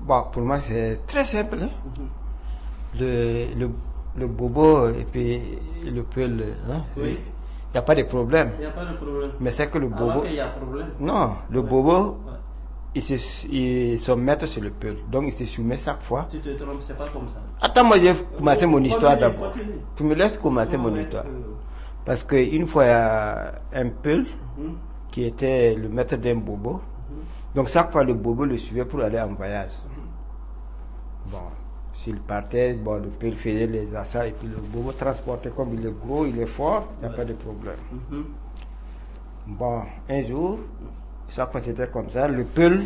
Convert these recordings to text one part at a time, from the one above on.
Bon, pour moi, c'est très simple. Hein. Le bobo et puis le peul, hein, Oui. il n'y a pas de problème. Il n'y a pas de problème. Mais c'est que le bobo. Alors qu'il y a problème. Non, le bobo, il se met sur le peul. Donc il se soumet chaque fois. Tu te trompes, c'est pas comme ça. Attends, moi, je vais commencer mon histoire d'abord. Continue. Tu me laisses commencer mon histoire. Parce qu'une fois, il y a un peul qui était le maître d'un bobo. Donc chaque fois, le bobo le suivait pour aller en voyage. Bon, s'il partait, bon, le peul faisait les achats et puis le bobo transportait comme il est gros, il est fort, il n'y a pas de problème. Bon, un jour, chaque fois c'était comme ça, le peul,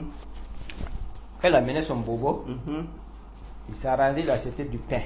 quand il amenait son bobo, il s'arrangeait, il achetait du pain.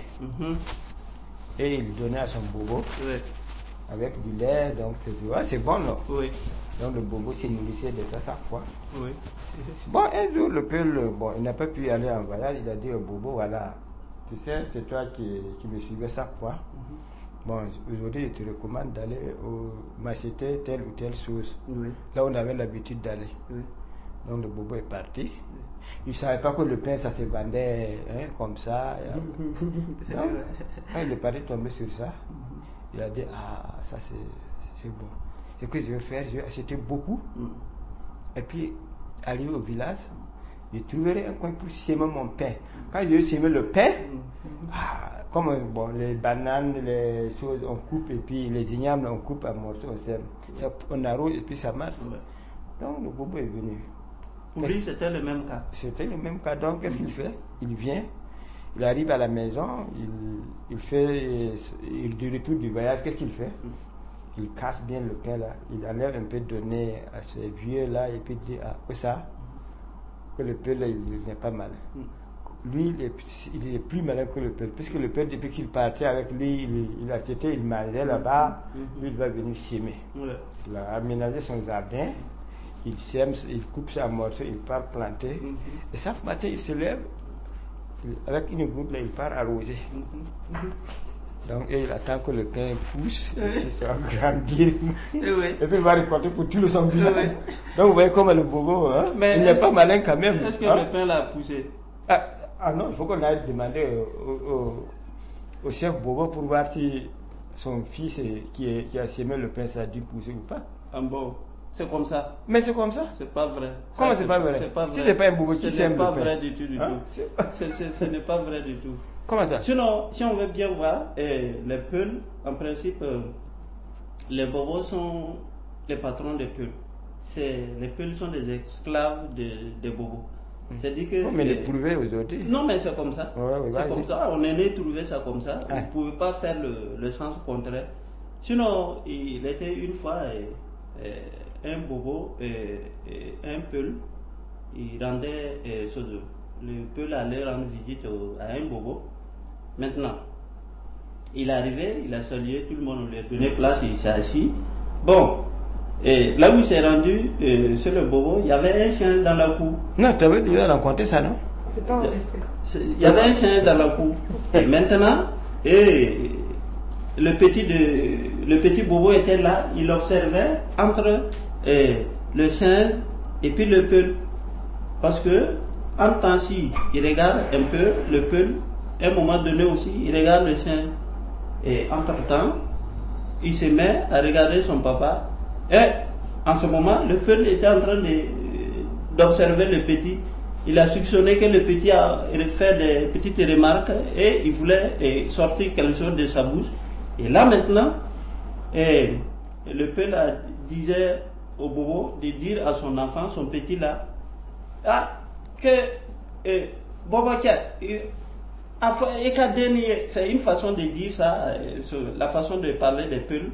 Et il donnait à son bobo avec du lait, donc c'est bon, non? Oui. Donc le bobo se nourrissait de ça chaque fois. Oui. Bon, un jour, le peul, bon, il n'a pas pu aller en voyage, il a dit au bobo, voilà, tu sais, c'est toi qui me suivais chaque fois. Bon, aujourd'hui, je te recommande d'aller m'acheter telle ou telle chose. Oui. Là, on avait l'habitude d'aller. Oui. Donc le bobo est parti. Il ne savait pas que le pain, ça se vendait comme ça. Donc, quand il est parti tomber sur ça, il a dit, ah, ça c'est bon. Ce que je vais faire, je vais acheter beaucoup. Et puis, arrivé au village, je trouverai un coin pour semer mon pain. Quand je vais semer le pain, comme bon, les bananes, les choses, on coupe, et puis les ignames, on coupe à morceaux, on arrose, et puis ça marche. Donc le bobo est venu. Pour lui, c'était le même cas. C'était le même cas. Donc, qu'est-ce qu'il fait? Il vient, il arrive à la maison, il du retour du voyage, qu'est-ce qu'il fait? Il casse bien le pain là, il enlève un peu de nez à ces vieux là, et puis il dit, que ça? Que le pain là, il n'est pas malin. Lui, il est plus malin que le père, puisque le père, depuis qu'il partait avec lui, il achetait, il mangeait là-bas, lui, il va venir s'aimer. Il a aménagé son jardin, il sème, il coupe ça en morceaux, il part planter. Et chaque matin, il se lève, avec une goutte là, il part arroser. Donc, il attend que le pain pousse, qu'il soit grandir. Et puis, il va récolter pour tout le sanglier. Donc, vous voyez comme le bobo, hein? Il n'est pas malin quand même. Est-ce que le pain l'a poussé? Ah non, il faut qu'on aille demander au chef bobo pour voir si son fils qui a semé le pain, ça a dû pousser ou pas. Ah bon, c'est comme ça. Mais c'est comme ça. C'est pas vrai. Comment c'est pas vrai? Si c'est pas un bobo qui sème le pain. Ce n'est pas vrai du tout, ce n'est pas vrai du tout. Comment ça? Sinon, si on veut bien voir, les peuls, en principe, les bobos sont les patrons des peuls. Les peuls sont des esclaves des bobos. C'est-à-dire que. Mais les prouver aujourd'hui. Non, mais c'est comme ça. C'est comme ça. On est né trouver ça comme ça. Vous ne pouvez pas faire le sens contraire. Sinon, il était une fois un bobo, un peul. Il rendait. Le peul allait rendre visite à un bobo. Maintenant, il est arrivé, il a salué tout le monde, on lui a donné place, il s'est assis. Bon. Et là où il s'est rendu, sur le bobo, il y avait un chien dans la cour. Non, tu avais déjà rencontré ça, non? C'est pas enregistré. Il y avait un chien dans la cour. Et maintenant, le petit bobo était là, il observait entre le chien et puis le peul. Parce que, en temps-ci, il regarde un peu le peul, à un moment donné aussi, il regarde le chien. Et entre-temps, il se met à regarder son papa. Et en ce moment, le peul était en train d'observer le petit. Il a soupçonné que le petit a fait des petites remarques et il voulait sortir quelque chose de sa bouche. Et là maintenant, le peul disait au bobo de dire à son enfant, son petit là, bobo c'est une façon de dire ça, la façon de parler des peuls.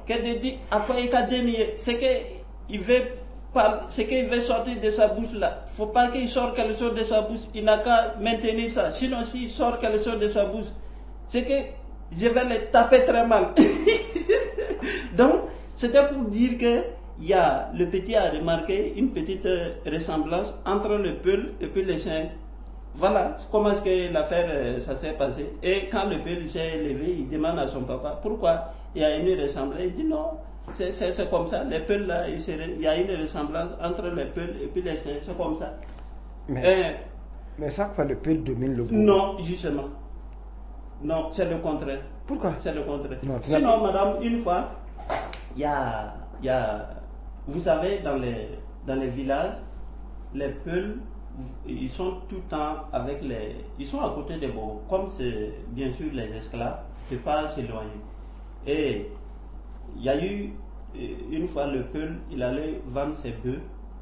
C'est qu'il veut sortir de sa bouche là. Il ne faut pas qu'il sorte quelque chose de sa bouche. Il n'a qu'à maintenir ça. Sinon, s'il sort quelque chose de sa bouche, c'est que je vais le taper très mal. Donc, c'était pour dire que le petit a remarqué une petite ressemblance entre le peul et puis le chien. Voilà comment est-ce que l'affaire ça s'est passé. Et quand le peul s'est levé, il demande à son papa pourquoi il y a une ressemblance. Il dit non, c'est comme ça. Les peuls là, il y a une ressemblance entre les peuls et puis les chiens, c'est comme ça. Mais chaque fois, le peul domine le bobo. Non, justement. Non, c'est le contraire. Pourquoi? C'est le contraire. Non, sinon, madame, une fois, il y a, vous savez, dans les villages, les peuls, ils sont tout le temps avec ils sont à côté des bobos. Comme c'est bien sûr les esclaves, ne peut pas s'éloigner. Et il y a eu une fois le peul, il allait vendre ses bœufs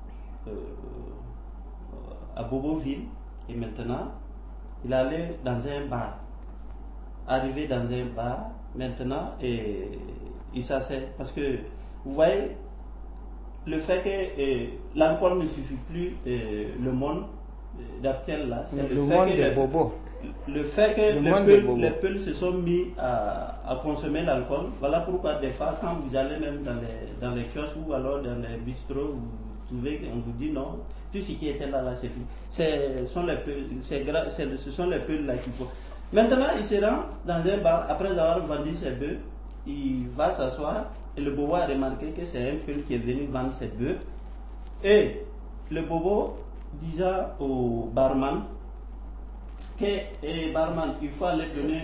à Boboville, et maintenant il allait dans un bar. Arrivé dans un bar, maintenant, et il s'assait. Parce que, vous voyez, le fait que l'alcool ne suffit plus, le monde d'actuel là, c'est le monde des bobos. Le fait que les peuls se sont mis à consommer l'alcool, voilà pourquoi des fois, quand vous allez même dans les kiosques ou alors dans les bistrots, vous trouvez qu'on vous dit non, tout ce qui était là, c'est fini. Ce sont les peuls là qu'il faut. Maintenant, il se rend dans un bar, après avoir vendu ses bœufs, il va s'asseoir et le bobo a remarqué que c'est un peul qui est venu vendre ses bœufs. Et le bobo disant au barman que barman, il faut aller donner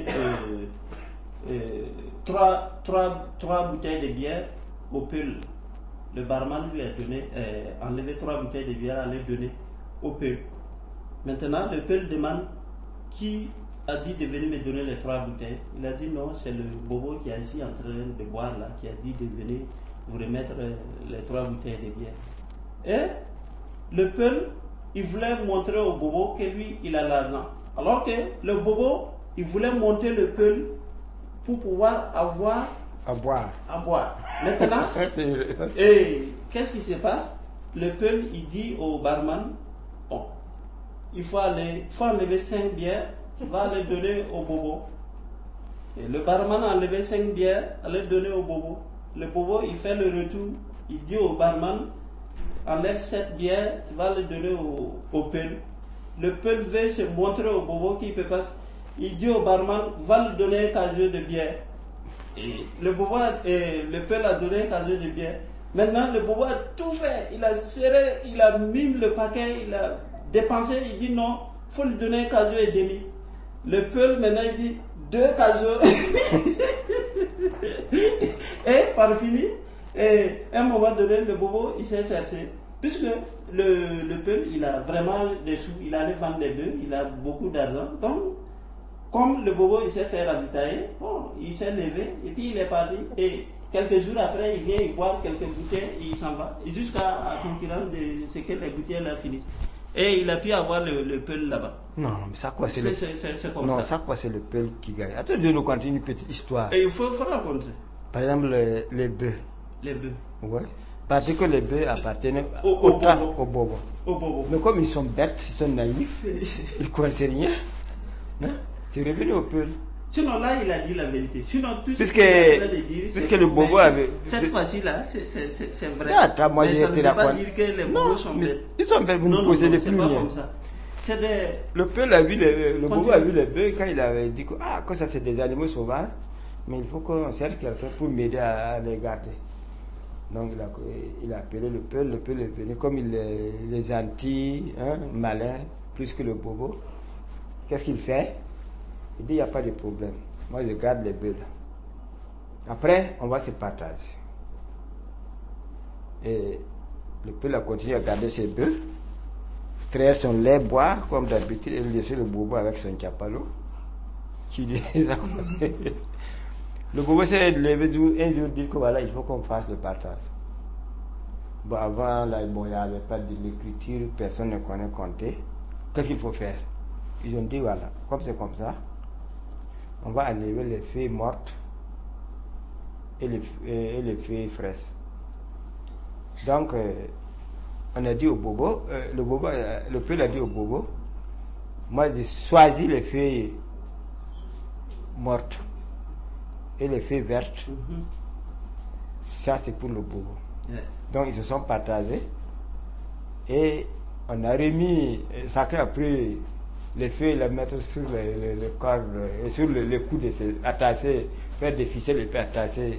trois bouteilles de bière au peul. Le barman lui a donné, enlevé 3 bouteilles de bière, à les donner au peul. Maintenant, le peul demande qui a dit de venir me donner les 3 bouteilles. Il a dit non, c'est le bobo qui est ici en train de boire là, qui a dit de venir vous remettre les 3 bouteilles de bière. Et le peul, il voulait montrer au bobo que lui, il a l'argent. Alors que le bobo, il voulait monter le peul pour pouvoir avoir à boire. Maintenant, et qu'est-ce qui se passe? Le peul, il dit au barman, bon, il faut enlever 5 bières, tu vas les donner au bobo. Et le barman a enlevé 5 bières, à les donner au bobo. Le bobo, il fait le retour, il dit au barman, enlève 7 bières, tu vas les donner au peul. Le peul veut se montrer au bobo qu'il ne peut pas. Il dit au barman, va lui donner un casier de bière. Et le peul a donné un casier de bière. Maintenant, le bobo a tout fait. Il a serré, il a mis le paquet, il a dépensé. Il dit non, il faut lui donner un casier et demi. Le peul, maintenant, il dit 2 casiers. Et par fini, et à un moment donné, le bobo, il s'est cherché. Puisque le peul, il a vraiment des sous, il allait vendre des bœufs, il a beaucoup d'argent. Donc, comme le bobo, il s'est fait ravitailler, bon, il s'est levé et puis il est parti. Et quelques jours après, il vient, il boit quelques bouteilles et il s'en va. Et jusqu'à la concurrence de ce que les bouteilles là finissent. Et il a pu avoir le peul là-bas. Non, mais ça quoi, c'est comme ça. Non, ça quoi, c'est le peul qui gagne. Attends, je nous continue une petite histoire. Et il faut raconter. Par exemple, les bœufs. Les bœufs. Ouais. Parce que les bœufs appartiennent au bobo. Au bobo. Mais comme ils sont bêtes, ils sont naïfs, ils ne connaissent rien. Hein? C'est revenu au peul. Sinon, là, il a dit la vérité. Sinon, tout ce qu'il est en train de dire, puisque le bobo avait. Cette fois-ci-là, c'est vrai. Attends, moi, mais ça ne veut pas dire que les bobos sont bêtes. Ils sont bêtes, vous ne possédez plus rien. Comme ça. Le peul a vu le bobo a vu les bœufs quand il avait dit que ça c'est des animaux sauvages, mais il faut qu'on cherche quelqu'un pour m'aider à les garder. Donc il a appelé le peul est venu, comme il est gentil, hein, malin, plus que le bobo. Qu'est-ce qu'il fait? Il dit il n'y a pas de problème. Moi je garde les bœufs là. Après, on va se partager. Et le peul a continué à garder ses bœufs, traire son lait, boire comme d'habitude, et laisser le bobo avec son chapalo qui les a. Le bobo s'est levé un jour, dit que voilà, il faut qu'on fasse le partage. Bon, avant, là, il n'y avait pas de l'écriture, personne ne connaît compter. Qu'est-ce qu'il faut faire? Ils ont dit voilà, comme c'est comme ça, on va enlever les feuilles mortes et les feuilles fraîches. Donc, on a dit au bobo, le peul a dit au bobo, moi j'ai choisi les feuilles mortes et les feuilles vertes. Ça c'est pour le bobo. Donc ils se sont partagés et on a remis, chacun a pris les feuilles, les mettre sur le corps et sur le cou de ces attachés, faire des ficelles et puis attacher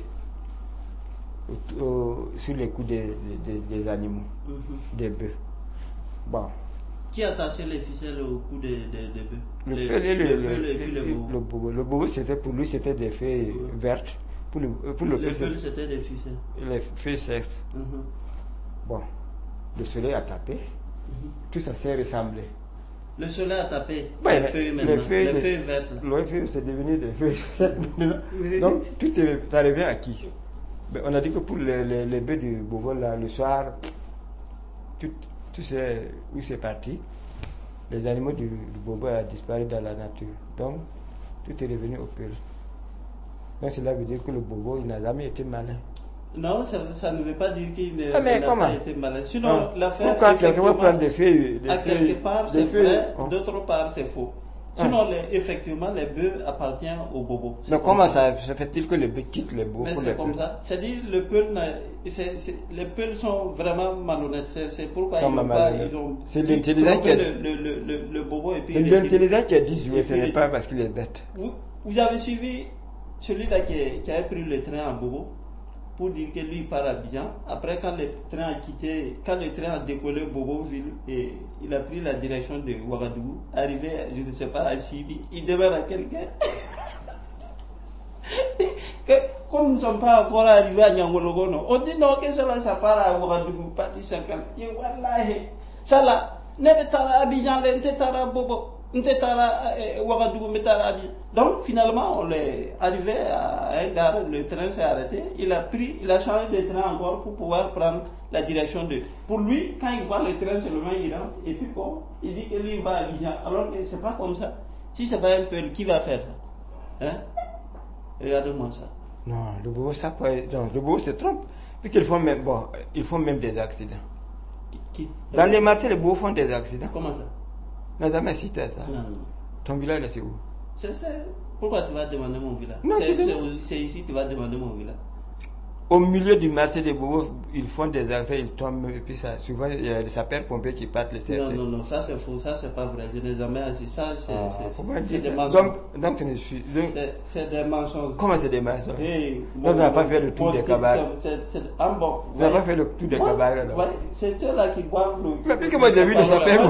sur les coups des animaux, des bœufs. Bon, Qui attachait les ficelles au cou des bœufs? Le bobo. Le bobo, c'était pour lui, c'était des feuilles vertes. Pour le peul, c'était des ficelles. Les feuilles sèches. Bon, le soleil a tapé. Tout ça s'est ressemblé. Le soleil a tapé les feuilles maintenant, les feuilles vertes. Les feuilles, c'est devenu des feuilles sèches. Donc, ça revient à qui? On a dit que pour les bœufs du bobo, là, le soir, tout c'est où c'est parti. Les animaux du bobo ont disparu dans la nature. Donc, tout est revenu au peul. Donc, cela veut dire que le bobo, il n'a jamais été malin. Non, ça ne veut pas dire qu'il n'a pas été malin. Sinon, l'affaire. Pourquoi quelqu'un va prendre des feuilles? À quelque part, c'est vrai, d'autre part, c'est faux. Sinon, effectivement, les bœufs appartiennent au bobo. Mais comment ça fait-il que les bœufs quittent les bobos? Mais c'est comme ça. C'est-à-dire, les peuls sont vraiment malhonnêtes. C'est pourquoi ils ont. C'est l'intelligence qui a le bobo et puis. C'est l'intelligence qui a dit jouer, ce n'est pas parce qu'il est bête. Vous avez suivi celui-là qui a pris le train en bobo pour dire que lui il part à Abidjan. Après, quand le train a décollé Boboville et il a pris la direction de Ouagadougou, arrivé, je ne sais pas, à Sibi, il demande à quelqu'un que comme nous ne sommes pas encore arrivés à Nyangologono, on dit non, que cela ça part à Ouagadougou, parti chacun. Et voilà, ça là, n'est pas Abidjan, n'est pas Bobo. Donc finalement on est arrivé à un gare, le train s'est arrêté, il a changé de train encore pour pouvoir prendre la direction de. Pour lui, quand il voit le train seulement il rentre et puis bon, il dit que lui il va à Abidjan. Alors que c'est pas comme ça. Si c'est pas un peu, qui va faire ça? Hein? Regardez-moi ça. Non, le bobo ça quoi? Non, le bobo se trompe. Puis qu'ils font même des accidents. Qui? Dans les marchés, les bobos font des accidents. Comment ça? Non, jamais cité ça. Non. Ton village, là, c'est où? Pourquoi tu vas demander mon village? C'est ici, tu vas demander mon village. Au milieu du marché des bobos, ils font des accidents, ils tombent, et puis ça, souvent, il y a des sapeurs-pompiers qui partent les chercher. Non, ça c'est faux, ça c'est pas vrai. Je n'ai jamais assis. Ça, c'est des mensonges. Donc, c'est des mensonges. Comment c'est des mensonges? Donc, on n'a pas fait le tour des cabarets. On n'a pas fait le tour des cabarets, là. C'est ceux-là qui boivent le. Mais puisque moi j'ai vu les sapeurs,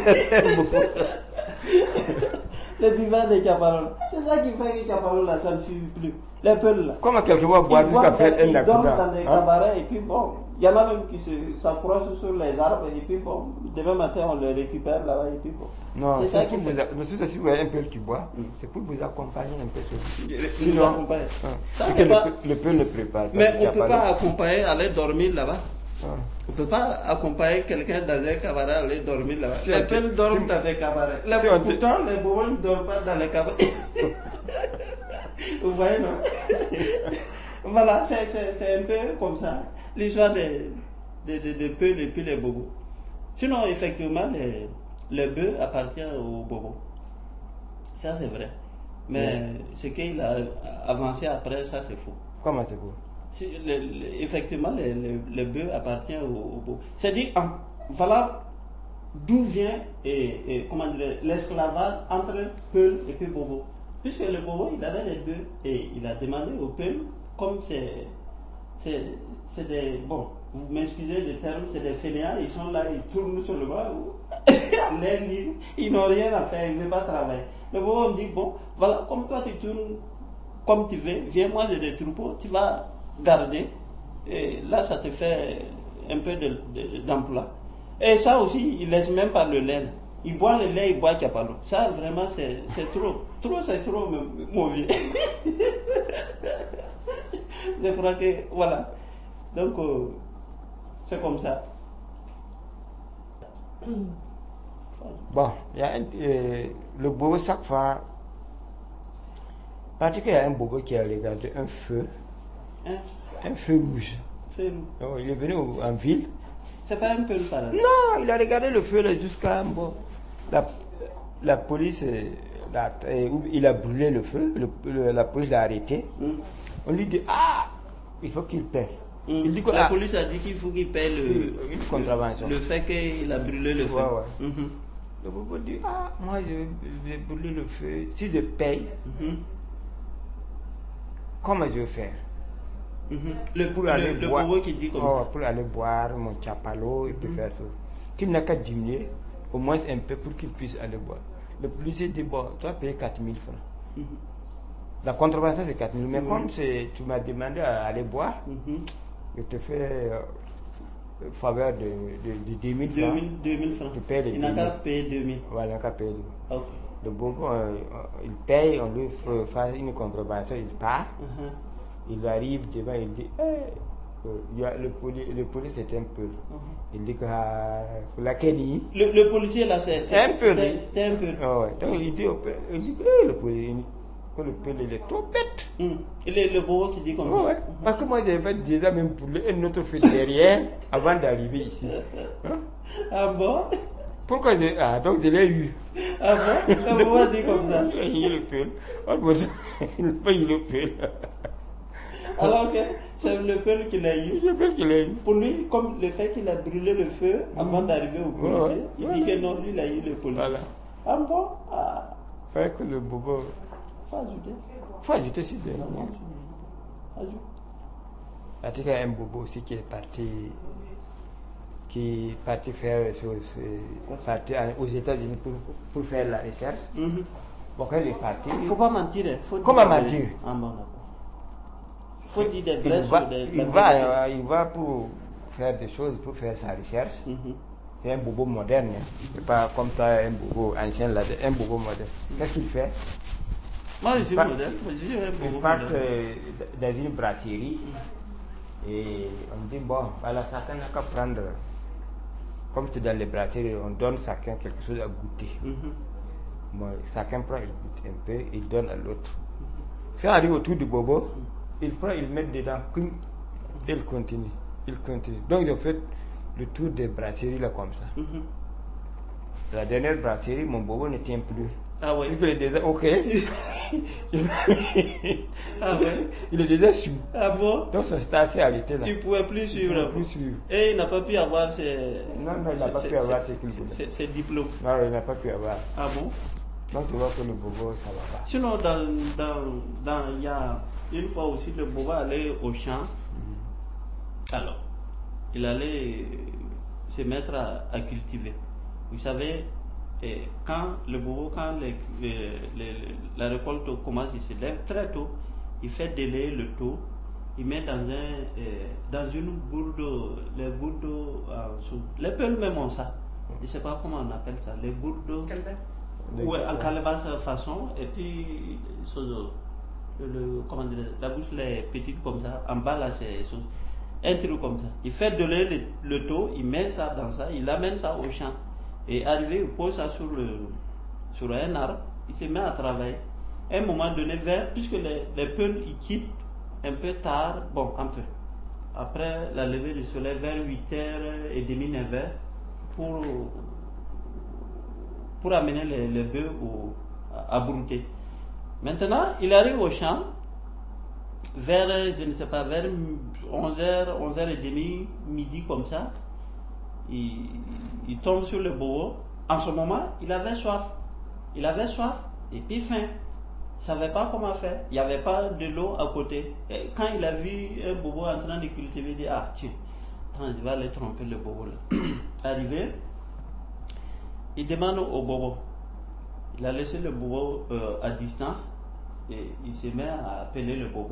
les vivants des cabarets. C'est ça qui fait que les cabarets là, ça ne suit plus. Les peuls là. Comment quelqu'un va boire jusqu'à faire un accident? Ils dorment dans des cabarets et puis bon, il y en a même qui s'accrochent sur les arbres et puis bon, demain matin on les récupère là-bas et puis bon. Non, c'est ça qui vous si vous voyez un peul qui boit, c'est pour vous accompagner un peu. Sinon, parce que le peul ne prépare pas. Mais on ne peut pas accompagner, aller dormir là-bas. On ne peut pas accompagner quelqu'un dans un cabaret, aller dormir là-bas. Les peuls dorment dans des cabarets. Pourtant, les bobos ne dorment pas dans les cabarets. Vous voyez, non? Voilà, c'est un peu comme ça, l'histoire des peuls et puis les bobos. Sinon, effectivement, les bœufs appartiennent aux bobos. Ça, c'est vrai. Mais ce qu'il a avancé après, ça, c'est faux. Comment c'est faux? Effectivement, les bœufs appartiennent aux bobos. C'est-à-dire, voilà d'où vient l'esclavage entre peuls et puis bobos. Puisque le bobo, il avait des bœufs et il a demandé aux peuls, comme c'est des. Bon, vous m'excusez le terme, c'est des fainéants, ils sont là, ils tournent sur le bras, ils n'ont rien à faire, ils ne veulent pas travailler. Le bobo me dit bon, voilà, comme toi tu tournes comme tu veux, viens-moi de des troupeaux, tu vas garder, et là ça te fait un peu d'emploi. Et ça aussi, il laisse même pas le lait. Il boit le lait, il boit Capalo. Ça, vraiment, c'est trop. C'est trop mauvais. Je crois que, voilà. Donc, c'est comme ça. Bon, il y a le bobo, chaque fois, parce qu'il y a un bobo qui a regardé un feu, un feu rouge. Donc, il est venu en ville. C'est pas un peu pareil. Non, il a regardé le feu là jusqu'à la police, il a brûlé le feu, la police l'a arrêté. On lui dit il faut qu'il paie. Il dit la police a dit qu'il faut qu'il paie une contravention. Le fait qu'il a brûlé le feu. Le bobo dit moi je vais brûler le feu. Si je paye, comment je vais faire? Le bobo qui dit comme ça. Pour aller boire mon chapalo et puis faire ça. Qu'il n'a qu'à diminuer au moins un peu pour qu'il puisse aller boire. Le policier dit, bon, tu vas payer 4 000 francs. La contravention, c'est 4 000. Mais comme tu m'as demandé à aller boire, je te fais faveur de 2 000 francs. 2 000 francs. Tu payes les 2 000. Il n'a qu'à payer 2 000. Voilà, il n'a qu'à payer 2 000. Ok. Le bobo, il paye, on lui fait une contravention, il part. Il arrive devant, il dit, le police c'est un peu. Il dit que la Kenny. Le policier là, c'était un peu. Ouais. Donc il dit, le policier, il est trop bête. Il est le bobo qui dit comme ça. Ouais. Parce que moi j'avais déjà même pour un autre fait derrière avant d'arriver ici. Ah bon? Pourquoi donc je l'ai eu. Ah bon? Le bobo dit comme ça. Il le peut. Il paye le peut. Alors que c'est le père qui l'a eu. Le père qui l'a eu. Pour lui, comme le fait qu'il a brûlé le feu avant d'arriver au policier, il dit que non, lui, il a eu le policier. Voilà. Ah bon? Ah. Fait que le bobo. Faut ajouter. Faut ajouter si c'est. Ajoute. En tout cas, un bobo aussi qui est parti faire aux États-Unis pour faire la recherche. Bon, quand il est parti. Il ne faut pas mentir. Comment mentir? Ah bon, d'accord. Il faut dire des vraies choses. Il va pour faire des choses, pour faire sa recherche. C'est un bobo moderne. C'est pas comme ça un bobo ancien là, un bobo moderne. Qu'est-ce qu'il fait? Moi, je suis moderne. Il part dans une brasserie et on dit bon, voilà, chacun n'a qu'à prendre. Comme c'est dans les brasseries, on donne chacun quelque chose à goûter. Bon, chacun prend, il goûte un peu, il donne à l'autre. Si on arrive autour du bobo, il prend, il met dedans, il continue. Donc ils ont fait le tour des brasseries là comme ça. La dernière brasserie, mon bobo ne tient plus. Ah oui. Il est déjà ok. Ah ouais. Il est déjà su. Ah bon? Donc son stade s'est arrêté là. Il ne pouvait plus suivre. Et il n'a pas pu avoir ses. Non, il n'a pas pu avoir ce qu'il voulait. Ses diplômes. Non, il n'a pas pu avoir. Ah bon? Donc tu vois que le bobo ça va pas. Sinon, il y a une fois aussi le bobo allait au champ. Alors, il allait se mettre à cultiver. Vous savez, quand la récolte commence, il se lève très tôt, il fait délayer le taux, il met dans une gourde, les gourdes en dessous. Les peuls même ont ça. Je ne sais pas comment on appelle ça. Les gourdes. Calebasse. Ouais, en calebasse façon. Et puis, comment dire, la bouche est petite comme ça. En bas là, c'est un truc comme ça. Il fait délayer le taux, il met ça dans ça, il amène ça au champ. Et arrivé, il pose ça sur un arbre, il se met à travailler. À un moment donné, puisque les peuls ils quittent un peu tard, bon, un peu. Après la levée du soleil, vers 8h30, 9h, pour amener les bœufs à brouter. Maintenant, il arrive au champ, vers, je ne sais pas, vers 11h, 11h30, midi comme ça. Il tombe sur le bobo. En ce moment, il avait soif. Et puis faim. Il ne savait pas comment faire. Il n'y avait pas de l'eau à côté. Et quand il a vu un bobo en train de cultiver, il dit, ah tiens, attends, je vais aller tromper le bobo là. Arrivé, il demande au bobo. Il a laissé le bobo à distance et il se met à appeler le bobo.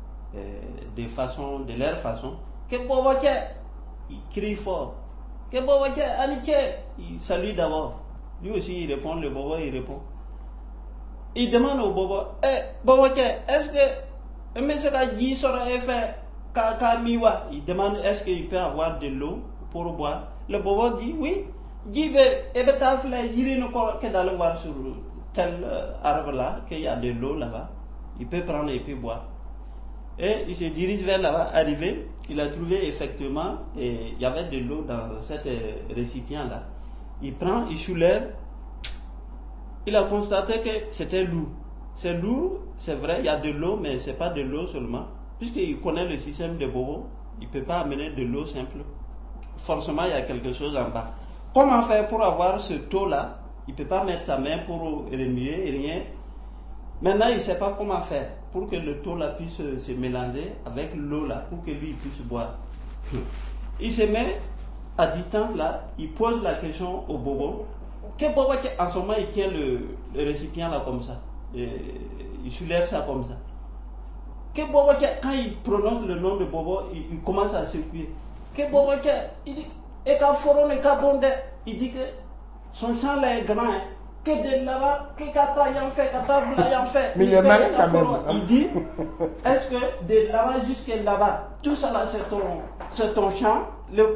De leur façon. Que bobo il crie fort. Que bobo il salue d'abord. Lui aussi il répond, le bobo il répond. Il demande au bobo, bobo est-ce que monsieur Kaji sera fait Kamiwa? Il demande est-ce qu'il peut avoir de l'eau pour boire. Le bobo dit oui. Dit il d'aller voir sur tel arbre là qu'il y a de l'eau là-bas. Il peut prendre et puis boire. Et il se dirige vers là-bas, arrivé, il a trouvé effectivement, et il y avait de l'eau dans cet récipient-là. Il prend, il soulève, il a constaté que c'était lourd. C'est lourd, c'est vrai, il y a de l'eau, mais ce n'est pas de l'eau seulement. Puisqu'il connaît le système de Bobo, il ne peut pas amener de l'eau simple. Forcément, il y a quelque chose en bas. Comment faire pour avoir ce taux-là? Il ne peut pas mettre sa main pour remuer, rien. Maintenant, il ne sait pas comment faire pour que le taux là puisse se mélanger avec l'eau là, pour que lui puisse boire. Il se met à distance là, il pose la question au bobo. Que Bobo, en ce moment, il tient le récipient là comme ça. Et il soulève ça comme ça. Que Bobo, quand il prononce le nom de Bobo, il commence à secouer. Que Bobo, il dit, et quand Foron et Kabonde, il dit que son champ là est grand. Hein. Que de là-bas, que Kata y en fait, Kata Bla y en fait. Mais il est malin quand même. Il dit, est-ce que de là-bas jusqu'à là-bas, tout ça là c'est ton champ?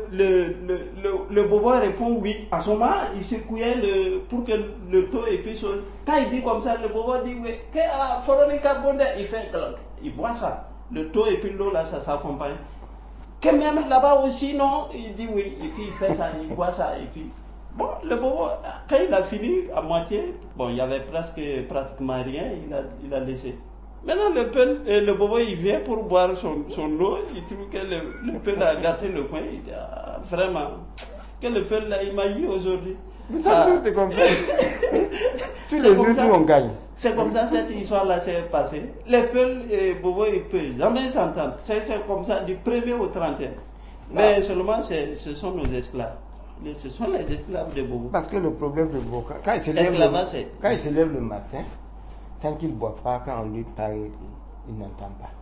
Le Bobo répond oui. En ce moment, il secouait pour que le taux puisse. Quand il dit comme ça, le Bobo dit oui. Que Foronika Bonde, il fait il boit ça. Le taux et puis l'eau là, ça s'accompagne. Que même là-bas aussi, non, il dit oui. Et puis il fait ça, il boit ça. Et puis, bon, le Bobo, quand il a fini à moitié, bon, il y avait pratiquement rien, il a laissé. Maintenant, le Bobo, il vient pour boire son eau, il trouve que le Peul a gâté le coin, il dit, ah, vraiment, que le Peul, là, il m'a eu aujourd'hui. Mais ça, c'est comme ça. Tous les jours, nous, on gagne. C'est comme ça, cette histoire-là s'est passée. Les Peul et Bobo, ils ne peuvent jamais s'entendre. C'est comme ça, du 1er au 31. Mais seulement, ce sont nos esclaves. Ce sont les esclaves de Bobo. Parce que le problème de Bobo, quand il se lève le matin, tant qu'il ne boit pas, quand on lui parle, il n'entend pas.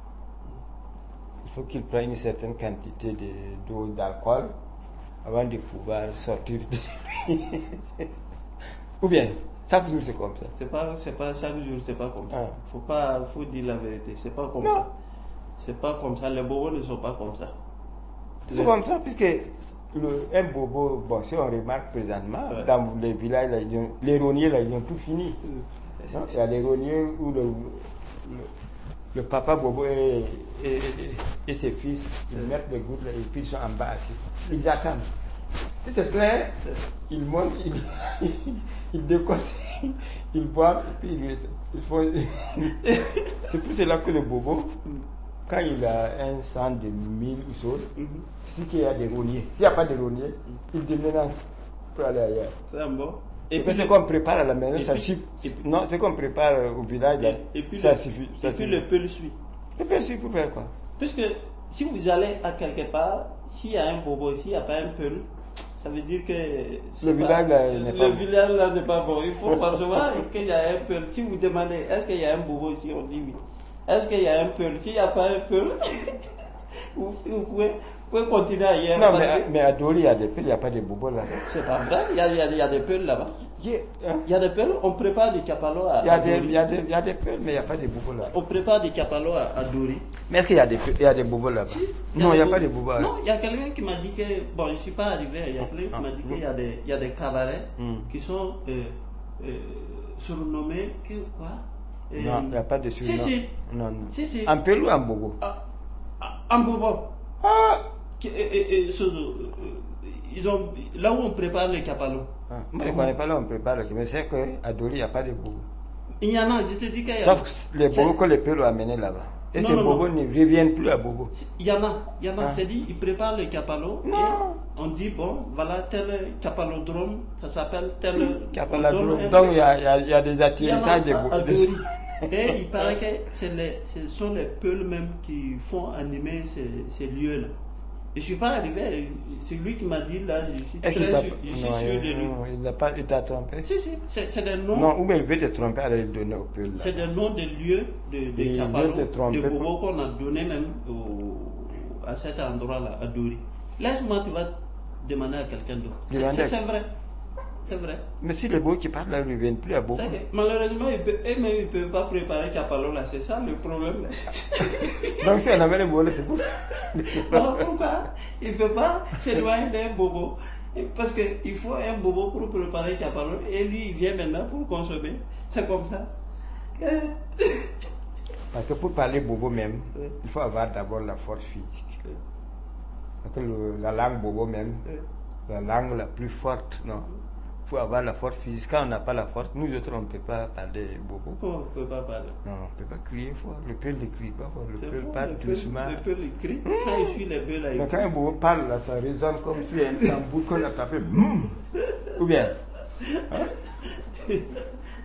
Il faut qu'il prenne une certaine quantité d'eau, d'alcool, avant de pouvoir sortir de lui. Ou bien, chaque jour c'est comme ça. C'est pas chaque jour, c'est pas comme ça. Faut dire la vérité, c'est pas comme ça. C'est pas comme ça, les bobos ne sont pas comme ça. C'est comme ça, puisque un bobo, bon, si on remarque présentement, dans les villages, là, les rogniers, là, ils ont tout fini. Il y a les rogniers où le papa bobo et ses fils, ils mettent les gouttes là, et puis ils sont en bas assis. Ils attendent. Si c'est clair, ils montent, ils décollent, ils boivent, et puis il faut. C'est pour cela que le bobo, quand il a un sang de 1000 ou chose, c'est qu'il y a des rogniers. S'il n'y a pas de rogniers, il déménage pour aller ailleurs. C'est bon. Et puis ce qu'on prépare à la maison, ça suffit. Non, ce qu'on prépare au village, là, ça suffit. Et puis le Peul suit. Le Peul suit pour faire quoi? Puisque si vous allez à quelque part, s'il y a un bobo, s'il n'y a pas un Peul, ça veut dire que le village là n'est pas bon. Le village là n'est pas bon. Il faut forcément qu'il y a un Peul. Si vous demandez, est-ce qu'il y a un bobo ici, on dit oui. Est-ce qu'il y a un Peul? S'il n'y a pas un Peul, vous pouvez continuer ailleurs. Non, mais à Doli, il y a des peuls, il n'y a pas de bobos là. C'est pas vrai, il y a des peuls là-bas. Il y a des peuls, on prépare du capalo à Dori. Il y a des peuls, mais il n'y a pas de bobos là. On prépare du capalo à Dori. Mais est-ce qu'il y a des bobos là-bas? Non, il n'y a pas de bobos là. Non, il y a quelqu'un qui m'a dit que, bon, je ne suis pas arrivé, il y a quelqu'un qui m'a dit qu'il y a des cabarets qui sont surnommés, quoi? Non, il n'y a pas de surnom. Si. Non. Si. En peul ou en bobo? En bobo. Ils ont, là où on prépare le capalo. Moi, je ne connais pas là où on prépare le capalo, mais c'est qu'à Doli, il n'y a pas de bobo. Il y en a, je te dis qu'il y a. Sauf les bobos que les peuples ont amenés là-bas. Et ces bobos ne reviennent plus à bobo. Il y en a. C'est dit, ils préparent le capalo. Non. Et on dit, bon, voilà tel capalodrome, ça s'appelle tel. Capalodrome. Donc il y a des atterrissages de bobos. Et il paraît que ce sont les peuples même qui font animer ces lieux-là. Et je ne suis pas arrivé, c'est lui qui m'a dit là, je suis sûr de lui. Non, il t'a trompé. Si, c'est des noms. Non, ou bien il veut te tromper à les donner au peuple. C'est des noms de lieux, de capalo, de bobo qu'on a donné même à cet endroit-là, à Dori. Laisse-moi, tu vas demander à quelqu'un d'autre. C'est vrai. C'est vrai. Mais si les bobos qui parlent là ne reviennent plus à bobo. Malheureusement, eux-mêmes ils ne peuvent pas préparer capalo là, c'est ça le problème. Donc si on amène les bobos, c'est pour. Alors pourquoi il ne peut pas s'éloigner d'un bobo? Parce qu'il faut un bobo pour préparer capalo et lui il vient maintenant pour consommer. C'est comme ça. Parce que pour parler bobo même, il faut avoir d'abord la force physique. Parce que la langue bobo même, la langue la plus forte, non? Il faut avoir la force physique. Quand on n'a pas la force, nous autres, on ne peut pas parler bobo. On ne peut pas parler. Non, on ne peut pas crier fort. Le peul ne crie pas fort. Le peul parle doucement. Le peul crie. Quand il suit les bœufs là, mais quand un bobo parle, là, ça résonne comme si un tambour qu'on a tapé. Ou bien.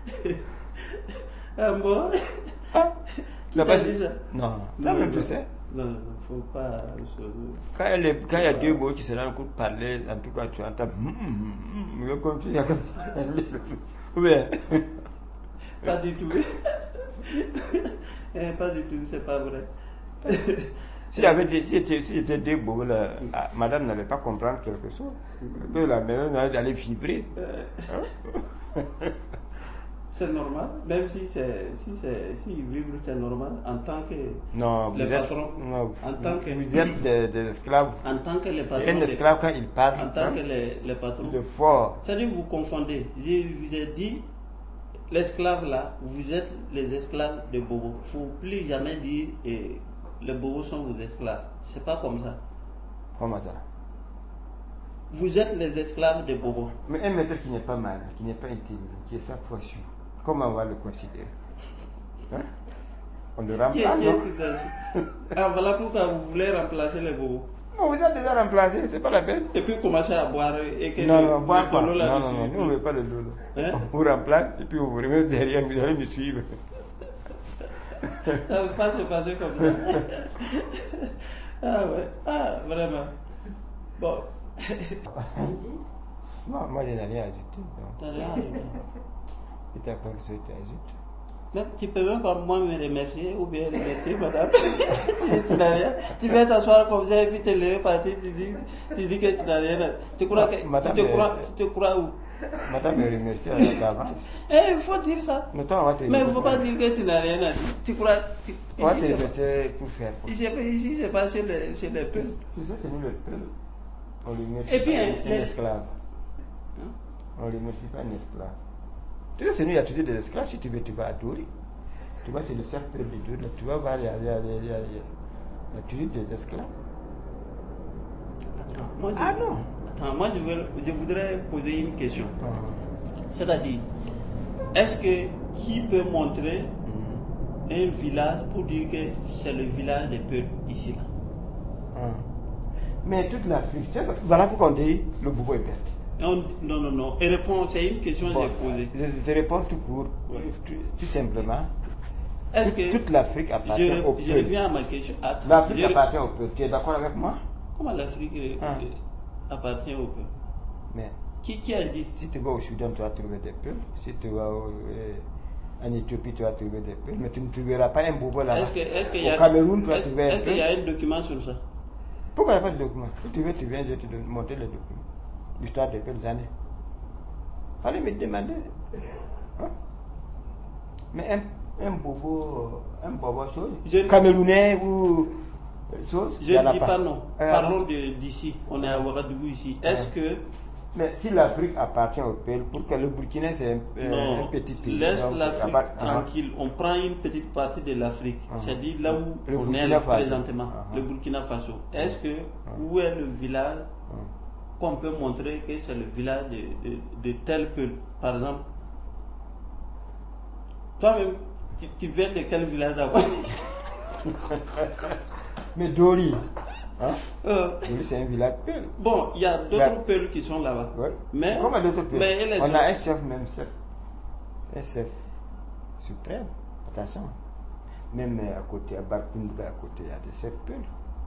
Ah bon? Non, toi-même tu sais. Non, il ne faut pas. Quand il y a deux mots qui se rendent compte parler, en tout cas, tu entends. Comme tu dis, ou bien. Pas du tout. Pas du tout, c'est pas vrai. Si c'était deux mots, là, madame n'allait pas comprendre quelque chose. La maison allait vibrer. C'est normal, même si vivre c'est normal, en tant que non, les patrons, en tant que vous êtes des esclaves. En tant que les patrons. Un esclave quand il parle, en tant que les patrons. Le fort. C'est-à-dire vous confondez. Je vous ai dit, l'esclave là, vous êtes les esclaves de Bobo. Il ne faut plus jamais dire les Bobos sont vos esclaves. C'est pas comme ça. Comment ça? Vous êtes les esclaves de Bobo. Mais un maître qui n'est pas malin, qui n'est pas intelligent, qui est sans profession, comment on va le considérer? Hein? On le remplace, non? Ah, voilà pourquoi vous voulez remplacer les Bobos. Non, vous êtes déjà remplacé, c'est pas la peine. Et puis commencer à boire et que non, boire pas. Non, nous on ne veut pas le lolo. Hein? On vous remplace et puis vous vous remettez derrière, vous allez me suivre. Ça ne peut pas se passer comme ça. Ah ouais, ah vraiment. Bon. Non, moi je n'ai rien ajouté. Tu n'as rien ajouté. Et ta correction tu ajoutes. Mais tu peux même pas moi me remercier ou bien remercier madame. Tu n'as rien. Tu vas t'asseoir comme ça et puis te lever partir, tu dis que tu n'as rien. Tu crois que madame, tu crois où? Madame me remercie d'avance. Il faut dire ça. Mais il ne faut pas dire que tu n'as rien à dire. Tu crois. On va te remercier pour faire quoi? Ici, c'est pas chez les peuples. C'est nous le peuple. On ne remercie Et puis, pas un esclave. On ne remercie pas un esclave. Tu sais, c'est nous, il y a toujours des esclaves. Si tu veux, tu vas adorer. Tu vois, c'est le cercle de Dieu. Tu vas voir, il y a toujours des esclaves. Non. Attends, moi je voudrais poser une question. C'est-à-dire, est-ce que qui peut montrer un village pour dire que c'est le village des peuples ici là? Mais toute l'Afrique, voilà pourquoi on dit le Bobo est bête. Non. Et réponds, c'est une question que j'ai posée. Je réponds tout court, tout simplement. Est-ce que toute l'Afrique appartient au peuple? Je reviens à ma question. L'Afrique appartient au peuple. Tu es d'accord avec moi? Comment l'Afrique appartient au peuple? Mais qui a dit? Si tu vas au Soudan, tu vas trouver des peuples. Si tu vas en Éthiopie, tu vas trouver des peuples. Mais tu ne trouveras pas un Bobo là-bas. Au Cameroun, tu vas trouver un peuple. Est-ce qu'il y a un document sur ça? Pourquoi il n'y a pas de document? Si tu veux, tu viens, je vais te montrer les documents. L'histoire des peuples années. Fallait me demander. Hein? Mais un bobo chose, Camerounais ou chose. Je ne dis pas non. Parlons d'ici. On est à Ouagadougou ici. Est-ce que. Mais si l'Afrique appartient au peuple, pour que le Burkina c'est un petit pays. Laisse l'Afrique tranquille. On prend une petite partie de l'Afrique. C'est-à-dire là où on est présentement, le Burkina Faso. Est-ce que où est le village qu'on peut montrer que c'est le village de tel peuple? Par exemple, toi-même, tu viens de quel village d'abord? Mais Dori. Dori, c'est un village peul. Bon, il y a d'autres peuls qui sont là-bas. Ouais. Mais, comment d'autres peuls? On a un chef, même chef. Un chef suprême. Attention. Même à côté, à Barkoundouba, à côté, il y a des chefs peuls.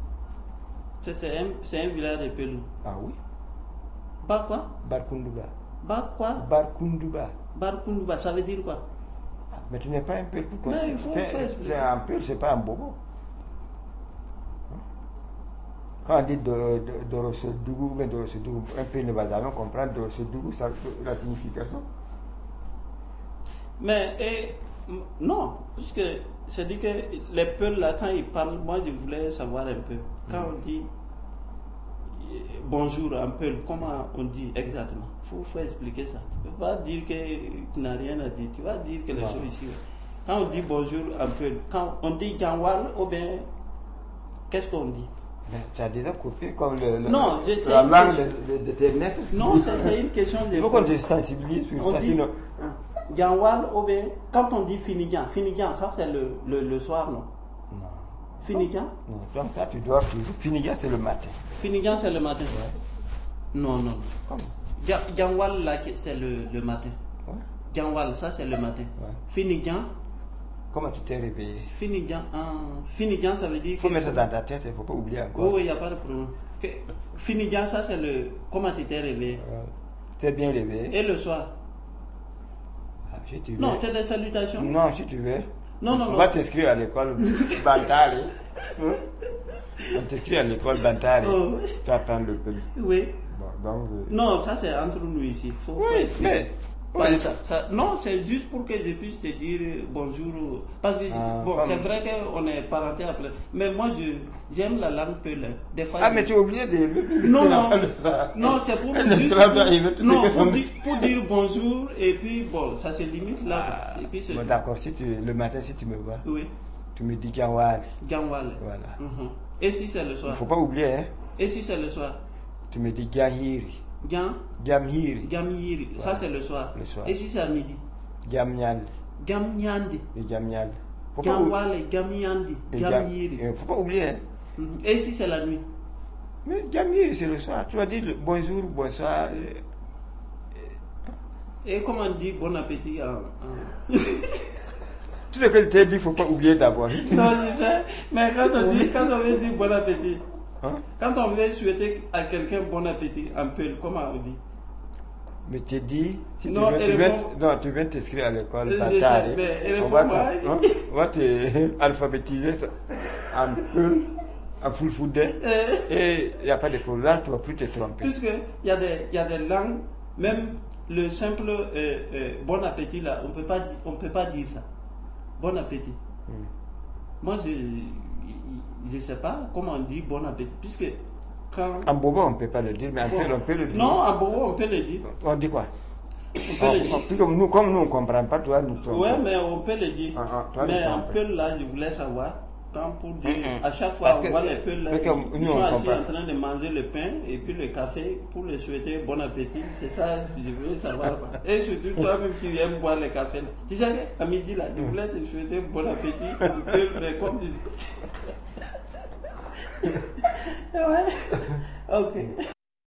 C'est un village de peuls. Ah oui. Bar quoi? Barkoundouba. Bar quoi? Barkoundouba. Barkoundouba, ça veut dire quoi? Mais tu n'es pas un peul, pourquoi? Mais il faut c'est un peul, c'est pas un bobo. Quand on dit Dorosodougou, un peu ne va jamais comprendre Dorosodougou, la signification. Mais non, puisque c'est dit que les peuls là, quand ils parlent, moi je voulais savoir un peu. Quand on dit bonjour un peul, comment on dit exactement? Il faut expliquer ça. Tu ne peux pas dire que tu n'as rien à dire, tu vas dire que les choses ici. Quand on dit bonjour un peul, quand on dit Ganwal, ou bien qu'est-ce qu'on dit? Mais tu as déjà coupé comme non, la langue de tes maîtres. Non, c'est une question de. Il faut qu'on te sensibilise sur ça. Sinon... Ganwal, ou bien, quand on dit Finigan, ça c'est le soir, non? Non. Finigan? Non, donc ça tu dois toujours. Finigan c'est le matin. Finigan c'est le matin? Ouais. Non. Comment? Ganwal là c'est le matin. Ouais. Ganwal, ça c'est le matin. Ouais. Finigan? Comment tu t'es réveillé? Finigan, ça veut dire. Il faut mettre ça dans ta tête, il ne faut pas oublier encore. Oui, il n'y a pas de problème. Finigan, ça c'est le. Comment tu t'es réveillé? T'es bien réveillé. Et le soir? Si tu veux. Non, c'est des salutations. Non, si tu veux. Non. On va t'inscrire à l'école Bantale. On t'inscrit à l'école Bantale. Oh. Tu vas apprendre le peuple. Oui. Bon, donc, non, ça c'est entre nous ici. Oui, mais. Non, c'est juste pour que je puisse te dire bonjour. Parce que c'est vrai qu'on est parenté après. Mais moi, j'aime la langue Peul. Des fois, mais tu as oublié de. Non, c'est pour dire bonjour et puis bon, ça se limite là. Bon, d'accord, le matin, si tu me vois, oui. Tu me dis Ganwale. Ganwale. Voilà. Et si c'est le soir? Il ne faut pas oublier, hein. Et si c'est le soir? Tu me dis Gamhiri. Gamhiri. Gamhiri. Ça c'est le soir. Le soir. Et si c'est à midi? Gamnyal. Gamnyandi. Et Gamnyal. Ganwale, Gamnyandi. Gamhiri. Il ne faut pas oublier, hein. Et si c'est la nuit? Mais Gamhiri c'est le soir. Tu vas dire bonjour, bonsoir. Et comment on dit bon appétit en... Tout ce que je t'ai dit, il ne faut pas oublier d'abord. Non, je sais. Mais quand on veut dire bon appétit, quand on veut souhaiter à quelqu'un bon appétit en Peul, comment on dit? Mais tu dis, si non, tu viens t'inscrire à l'école Bantale, on va t'alphabétiser en Peul, en Fulfoudet, et il n'y a pas de problème, là tu ne vas plus te tromper. Puisque il y a des langues, même le simple bon appétit là, on ne peut pas dire ça. Bon appétit. Moi, je ne sais pas comment on dit bon appétit, puisque quand... En bobo, on ne peut pas le dire, mais en Peul, on peut le dire. Non, en bobo, on peut le dire. On dit quoi? On peut le dire. Comme nous, on ne comprend pas, toi, nous trompons. Oui, mais on peut le dire. Mais en Peul, là, je voulais savoir, quand pour dire, à chaque fois, on voit les Peuls là, ils sont assis en train de manger le pain et puis le café pour les souhaiter bon appétit. C'est ça, je voulais savoir. Et surtout, toi-même, tu aimes boire le café. Là. Tu sais, à midi, là, je voulais te souhaiter bon appétit en Peul, mais comme tu dis. Ouais. Ok.